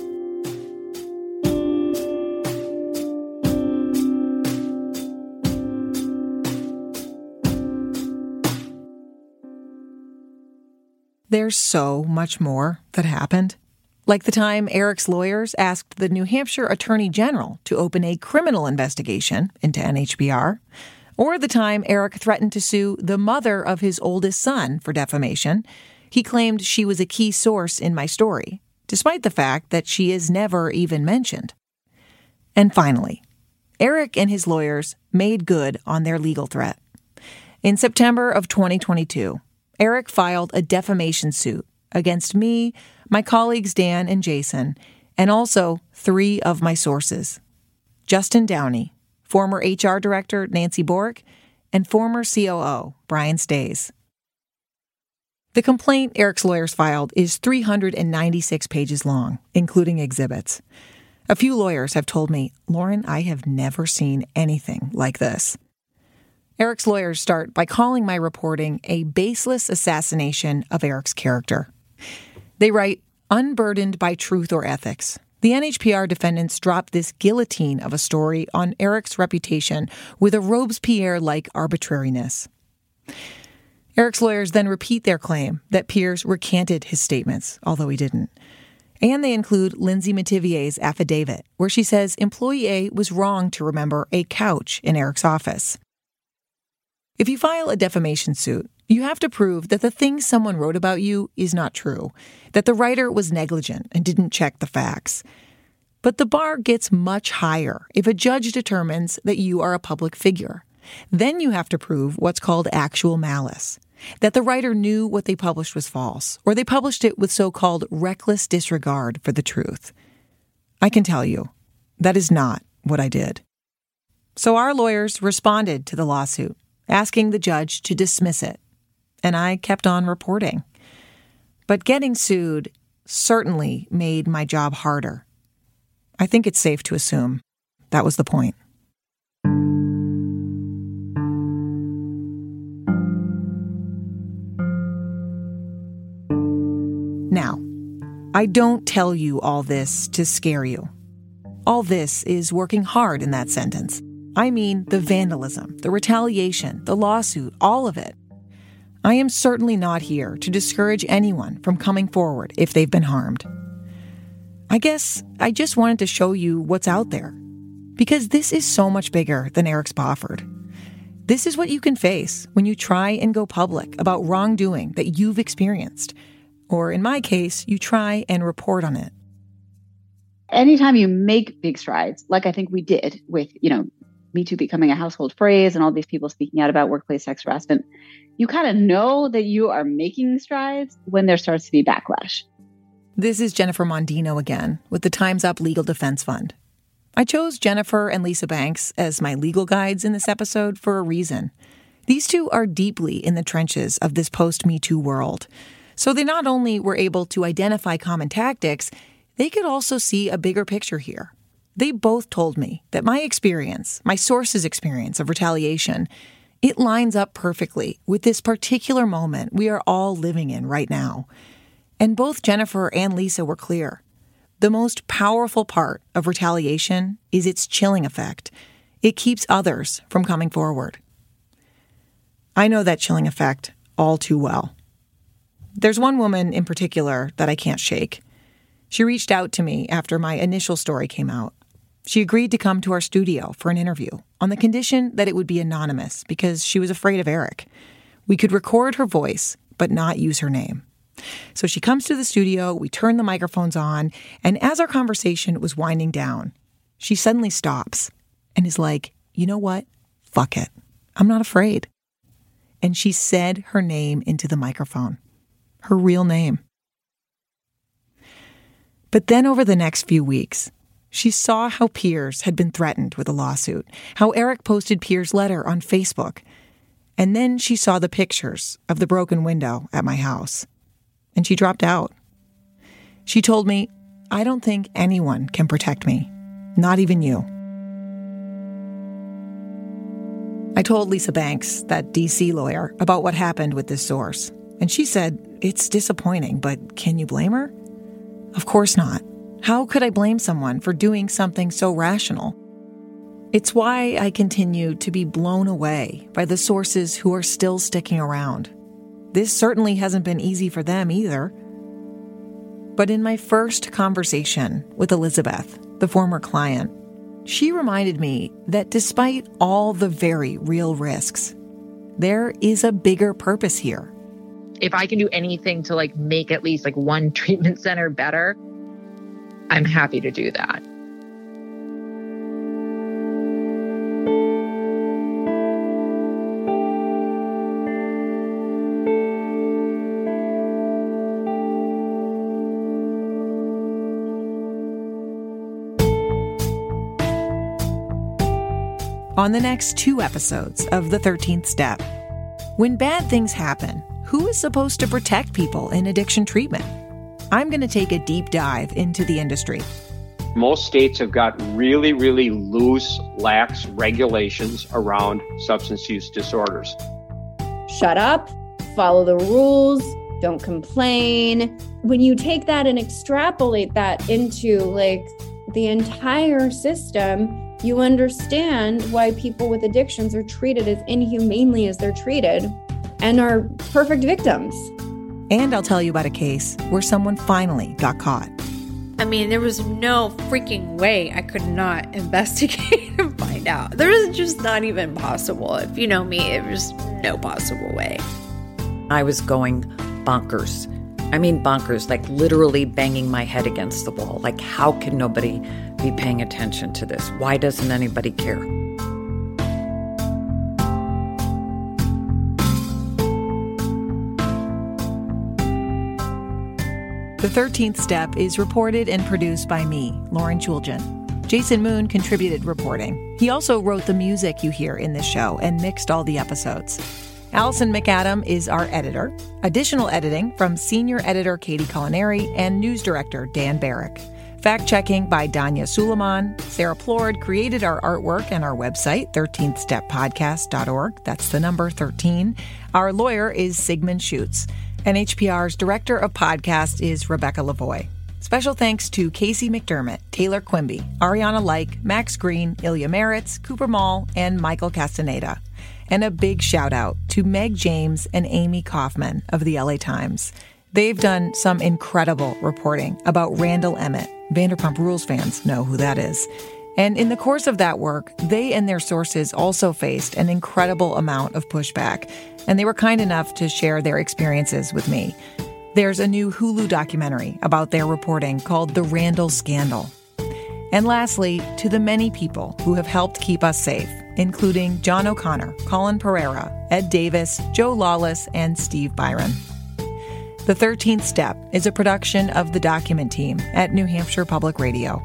There's so much more that happened. Like the time Eric's lawyers asked the New Hampshire Attorney General to open a criminal investigation into N H P R, or the time Eric threatened to sue the mother of his oldest son for defamation. He claimed she was a key source in my story, despite the fact that she is never even mentioned. And finally, Eric and his lawyers made good on their legal threat. In September of twenty twenty-two, Eric filed a defamation suit against me, my colleagues Dan and Jason, and also three of my sources: Justin Downey, former H R Director Nancy Borick, and former C O O, Brian Stays. The complaint Eric's lawyers filed is three hundred ninety-six pages long, including exhibits. A few lawyers have told me, Lauren, I have never seen anything like this. Eric's lawyers start by calling my reporting a baseless assassination of Eric's character. They write, unburdened by truth or ethics, the N H P R defendants dropped this guillotine of a story on Eric's reputation with a Robespierre-like arbitrariness. Eric's lawyers then repeat their claim that Piers recanted his statements, although he didn't. And they include Lindsay Metivier's affidavit, where she says employee A was wrong to remember a couch in Eric's office. If you file a defamation suit, you have to prove that the thing someone wrote about you is not true, that the writer was negligent and didn't check the facts. But the bar gets much higher if a judge determines that you are a public figure. Then you have to prove what's called actual malice, that the writer knew what they published was false, or they published it with so-called reckless disregard for the truth. I can tell you, that is not what I did. So our lawyers responded to the lawsuit, asking the judge to dismiss it. And I kept on reporting. But getting sued certainly made my job harder. I think it's safe to assume that was the point. Now, I don't tell you all this to scare you. All this is working hard in that sentence. I mean the vandalism, the retaliation, the lawsuit, all of it. I am certainly not here to discourage anyone from coming forward if they've been harmed. I guess I just wanted to show you what's out there, because this is so much bigger than Eric Spofford. This is what you can face when you try and go public about wrongdoing that you've experienced, or in my case, you try and report on it. Anytime you make big strides, like I think we did with, you know, Me Too becoming a household phrase and all these people speaking out about workplace sex harassment, you kind of know that you are making strides when there starts to be backlash. This is Jennifer Mondino again with the Time's Up Legal Defense Fund. I chose Jennifer and Lisa Banks as my legal guides in this episode for a reason. These two are deeply in the trenches of this post-Me Too world. So they not only were able to identify common tactics, they could also see a bigger picture here. They both told me that my experience, my source's experience of retaliation, it lines up perfectly with this particular moment we are all living in right now. And both Jennifer and Lisa were clear. The most powerful part of retaliation is its chilling effect. It keeps others from coming forward. I know that chilling effect all too well. There's one woman in particular that I can't shake. She reached out to me after my initial story came out. She agreed to come to our studio for an interview on the condition that it would be anonymous because she was afraid of Eric. We could record her voice, but not use her name. So she comes to the studio, we turn the microphones on, and as our conversation was winding down, she suddenly stops and is like, you know what? Fuck it. I'm not afraid. And she said her name into the microphone. Her real name. But then over the next few weeks, she saw how Piers had been threatened with a lawsuit, how Eric posted Piers' letter on Facebook, and then she saw the pictures of the broken window at my house, and she dropped out. She told me, I don't think anyone can protect me, not even you. I told Lisa Banks, that D C lawyer, about what happened with this source, and she said, it's disappointing, but can you blame her? Of course not. How could I blame someone for doing something so rational? It's why I continue to be blown away by the sources who are still sticking around. This certainly hasn't been easy for them either. But in my first conversation with Elizabeth, the former client, she reminded me that despite all the very real risks, there is a bigger purpose here. If I can do anything to like make at least like one treatment center better, I'm happy to do that. on the next two episodes of The thirteenth Step. When bad things happen, who is supposed to protect people in addiction treatment? I'm going to take a deep dive into the industry. Most states have got really, really loose, lax regulations around substance use disorders. Shut up, follow the rules, don't complain. When you take that and extrapolate that into like the entire system, you understand why people with addictions are treated as inhumanely as they're treated and are perfect victims. And I'll tell you about a case where someone finally got caught. I mean, there was no freaking way I could not investigate and find out. There was just not even possible. If you know me, it was no possible way. I was going bonkers. I mean bonkers, like literally banging my head against the wall. Like, how can nobody be paying attention to this? Why doesn't anybody care? The thirteenth Step is reported and produced by me, Lauren Chooljian. Jason Moon contributed reporting. He also wrote the music you hear in this show and mixed all the episodes. Allison McAdam is our editor. Additional editing from senior editor Katie Culinary and news director Dan Barrick. Fact-checking by Danya Suleiman. Sarah Plord created our artwork and our website, thirteenth step podcast dot org. That's the number thirteen. Our lawyer is Sigmund Schutz. N H P R's director of podcast is Rebecca Lavoie. Special thanks to Casey McDermott, Taylor Quimby, Ariana Like, Max Green, Ilya Meritz, Cooper Mall, and Michael Castaneda. And a big shout out to Meg James and Amy Kaufman of the L A Times. They've done some incredible reporting about Randall Emmett. Vanderpump Rules fans know who that is. And in the course of that work, they and their sources also faced an incredible amount of pushback, and they were kind enough to share their experiences with me. There's a new Hulu documentary about their reporting called The Randall Scandal. And lastly, to the many people who have helped keep us safe, including John O'Connor, Colin Pereira, Ed Davis, Joe Lawless, and Steve Byron. The thirteenth Step is a production of the Document Team at New Hampshire Public Radio.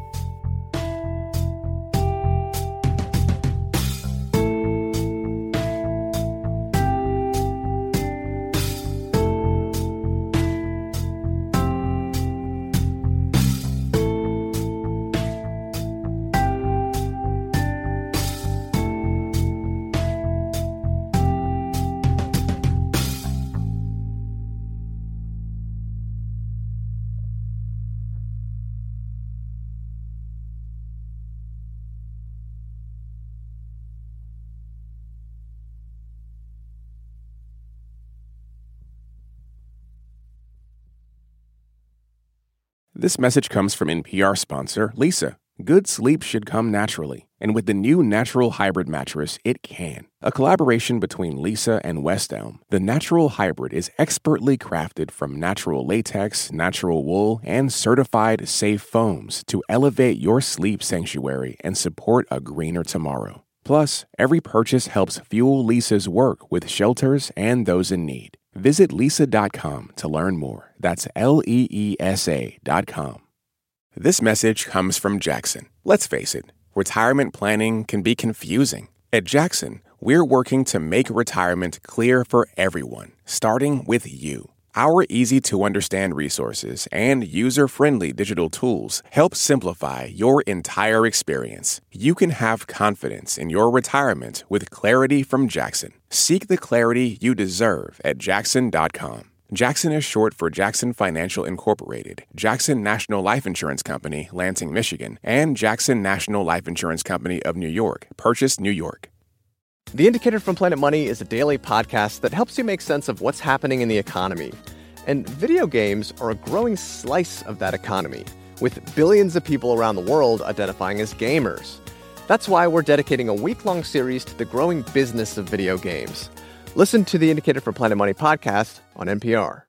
This message comes from N P R sponsor Leesa. Good sleep should come naturally, and with the new Natural Hybrid mattress, it can. A collaboration between Leesa and West Elm, the Natural Hybrid is expertly crafted from natural latex, natural wool, and certified safe foams to elevate your sleep sanctuary and support a greener tomorrow. Plus, every purchase helps fuel Leesa's work with shelters and those in need. Visit leesa dot com to learn more. That's L E E S A dot com. This message comes from Jackson. Let's face it, retirement planning can be confusing. At Jackson, we're working to make retirement clear for everyone, starting with you. Our easy-to-understand resources and user-friendly digital tools help simplify your entire experience. You can have confidence in your retirement with clarity from Jackson. Seek the clarity you deserve at jackson dot com. Jackson is short for Jackson Financial Incorporated, Jackson National Life Insurance Company, Lansing, Michigan, and Jackson National Life Insurance Company of New York, Purchase, New York. The Indicator from Planet Money is a daily podcast that helps you make sense of what's happening in the economy. And video games are a growing slice of that economy, with billions of people around the world identifying as gamers. That's why we're dedicating a week-long series to the growing business of video games. Listen to the Indicator from Planet Money podcast on N P R.